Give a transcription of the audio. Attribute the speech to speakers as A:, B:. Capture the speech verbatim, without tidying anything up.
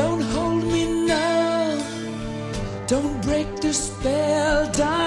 A: Don't hold me now. Don't break the spell, darling.